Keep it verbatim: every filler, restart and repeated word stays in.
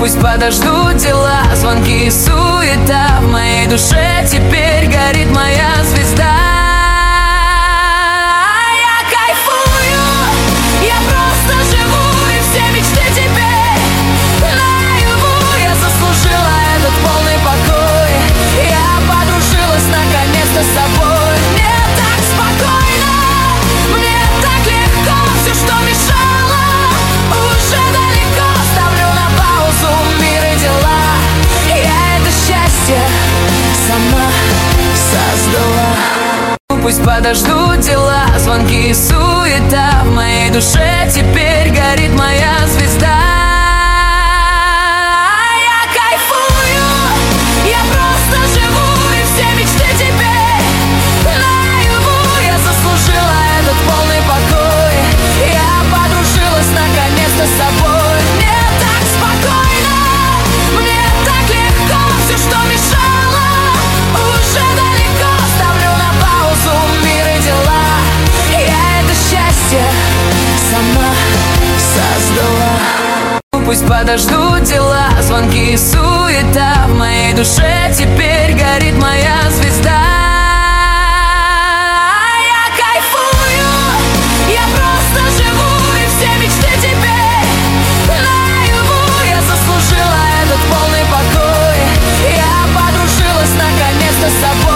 Пусть подождут дела, звонки и суета. В моей душе теперь горит моя звезда. Пусть подождут дела, звонки и суета. В моей душе теперь горит моя звезда. Я кайфую, я просто живу, и все мечты теперь наяву. Я заслужила этот полный покой. Я подружилась наконец-то с собой. Мне так спокойно, мне так легко. Все, что мешало, уже далеко. Ставлю на паузу мир и дела. Я это счастье сама создала. Пусть подождут дела, звонки и суета. В моей душе теперь горит моя